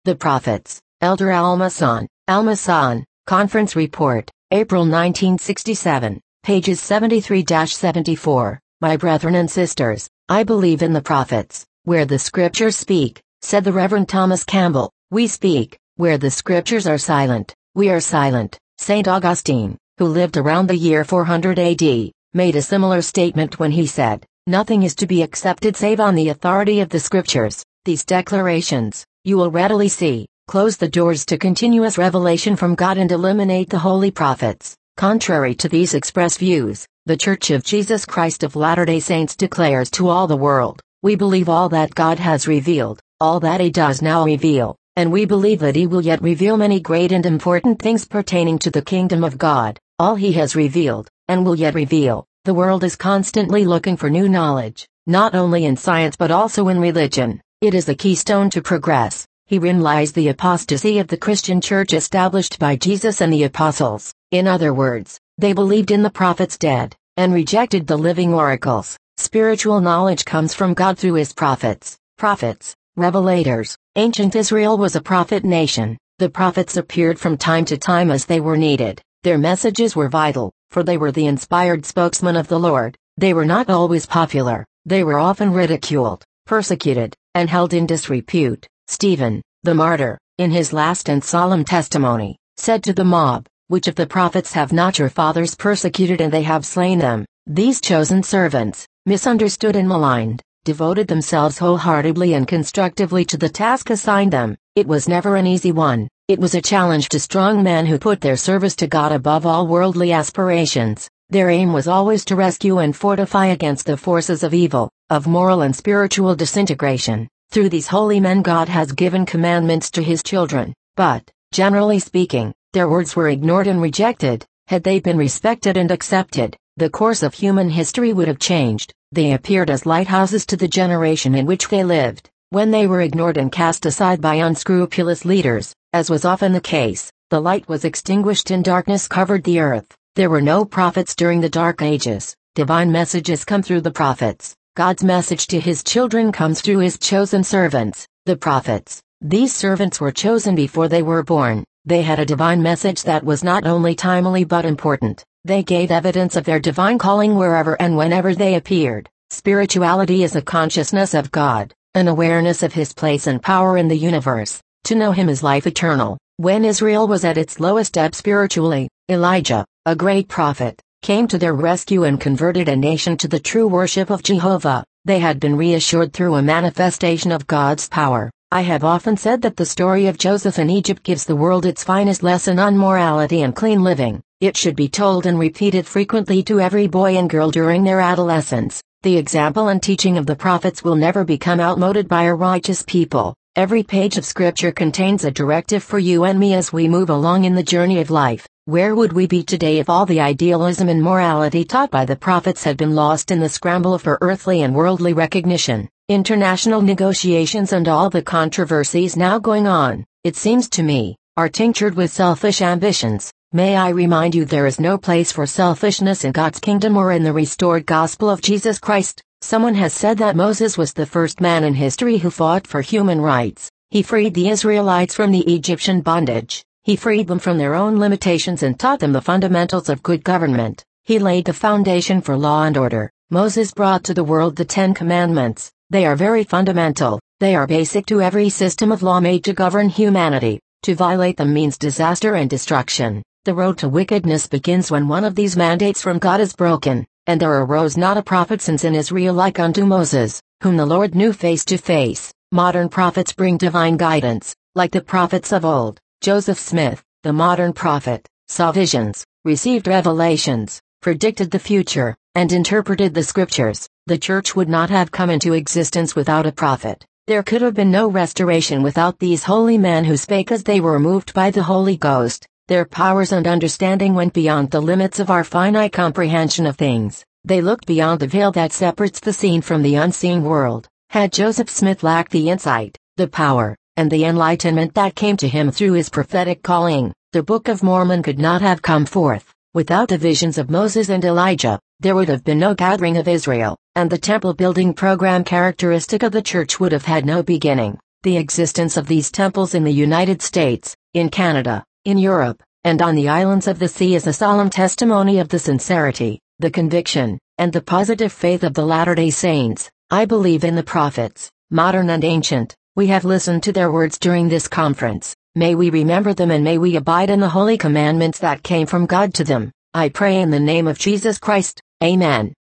The Prophets, Elder Almasan, Almasan, Conference Report, April 1967, pages 73-74. My brethren and sisters, I believe in the prophets, where the scriptures speak, said the Reverend Thomas Campbell. We speak, where the scriptures are silent, we are silent. St. Augustine, who lived around the year 400 AD, made a similar statement when he said, nothing is to be accepted save on the authority of the scriptures. These declarations, you will readily see, close the doors to continuous revelation from God and eliminate the holy prophets. Contrary to these express views, the Church of Jesus Christ of Latter-day Saints declares to all the world, we believe all that God has revealed, all that He does now reveal, and we believe that He will yet reveal many great and important things pertaining to the kingdom of God, all He has revealed, and will yet reveal. The world is constantly looking for new knowledge, not only in science but also in religion. It is the keystone to progress. Herein lies the apostasy of the Christian Church established by Jesus and the apostles. In other words, they believed in the prophets dead, and rejected the living oracles. Spiritual knowledge comes from God through His prophets. Prophets, revelators. Ancient Israel was a prophet nation. The prophets appeared from time to time as they were needed. Their messages were vital, for they were the inspired spokesmen of the Lord. They were not always popular. They were often ridiculed, persecuted, and held in disrepute. Stephen, the martyr, in his last and solemn testimony, said to the mob, which of the prophets have not your fathers persecuted and they have slain them? These chosen servants, misunderstood and maligned, devoted themselves wholeheartedly and constructively to the task assigned them. It was never an easy one. It was a challenge to strong men who put their service to God above all worldly aspirations. Their aim was always to rescue and fortify against the forces of evil, of moral and spiritual disintegration. Through these holy men God has given commandments to His children, but, generally speaking, their words were ignored and rejected. Had they been respected and accepted, the course of human history would have changed. They appeared as lighthouses to the generation in which they lived. When they were ignored and cast aside by unscrupulous leaders, as was often the case, the light was extinguished and darkness covered the earth. There were no prophets during the Dark Ages. Divine messages come through the prophets. God's message to His children comes through His chosen servants, the prophets. These servants were chosen before they were born. They had a divine message that was not only timely but important. They gave evidence of their divine calling wherever and whenever they appeared. Spirituality is a consciousness of God, an awareness of His place and power in the universe. To know Him is life eternal. When Israel was at its lowest ebb spiritually, Elijah, a great prophet, came to their rescue and converted a nation to the true worship of Jehovah. They had been reassured through a manifestation of God's power. I have often said that the story of Joseph in Egypt gives the world its finest lesson on morality and clean living. It should be told and repeated frequently to every boy and girl during their adolescence. The example and teaching of the prophets will never become outmoded by a righteous people. Every page of Scripture contains a directive for you and me as we move along in the journey of life. Where would we be today if all the idealism and morality taught by the prophets had been lost in the scramble for earthly and worldly recognition, international negotiations and all the controversies now going on, it seems to me, are tinctured with selfish ambitions. May I remind you there is no place for selfishness in God's kingdom or in the restored gospel of Jesus Christ. Someone has said that Moses was the first man in history who fought for human rights. He freed the Israelites from the Egyptian bondage. He freed them from their own limitations and taught them the fundamentals of good government. He laid the foundation for law and order. Moses brought to the world the 10 Commandments. They are very fundamental. They are basic to every system of law made to govern humanity. To violate them means disaster and destruction. The road to wickedness begins when one of these mandates from God is broken. And there arose not a prophet since in Israel like unto Moses, whom the Lord knew face to face. Modern prophets bring divine guidance, like the prophets of old. Joseph Smith, the modern prophet, saw visions, received revelations, predicted the future, and interpreted the scriptures. The church would not have come into existence without a prophet. There could have been no restoration without these holy men who spake as they were moved by the Holy Ghost. Their powers and understanding went beyond the limits of our finite comprehension of things. They looked beyond the veil that separates the seen from the unseen world. Had Joseph Smith lacked the insight, the power, and the enlightenment that came to him through his prophetic calling, the Book of Mormon could not have come forth. Without the visions of Moses and Elijah, there would have been no gathering of Israel, and the temple building program characteristic of the church would have had no beginning. The existence of these temples in the United States, in Canada, in Europe, and on the islands of the sea is a solemn testimony of the sincerity, the conviction, and the positive faith of the Latter-day Saints. I believe in the prophets, modern and ancient. We have listened to their words during this conference. May we remember them and may we abide in the holy commandments that came from God to them. I pray in the name of Jesus Christ. Amen.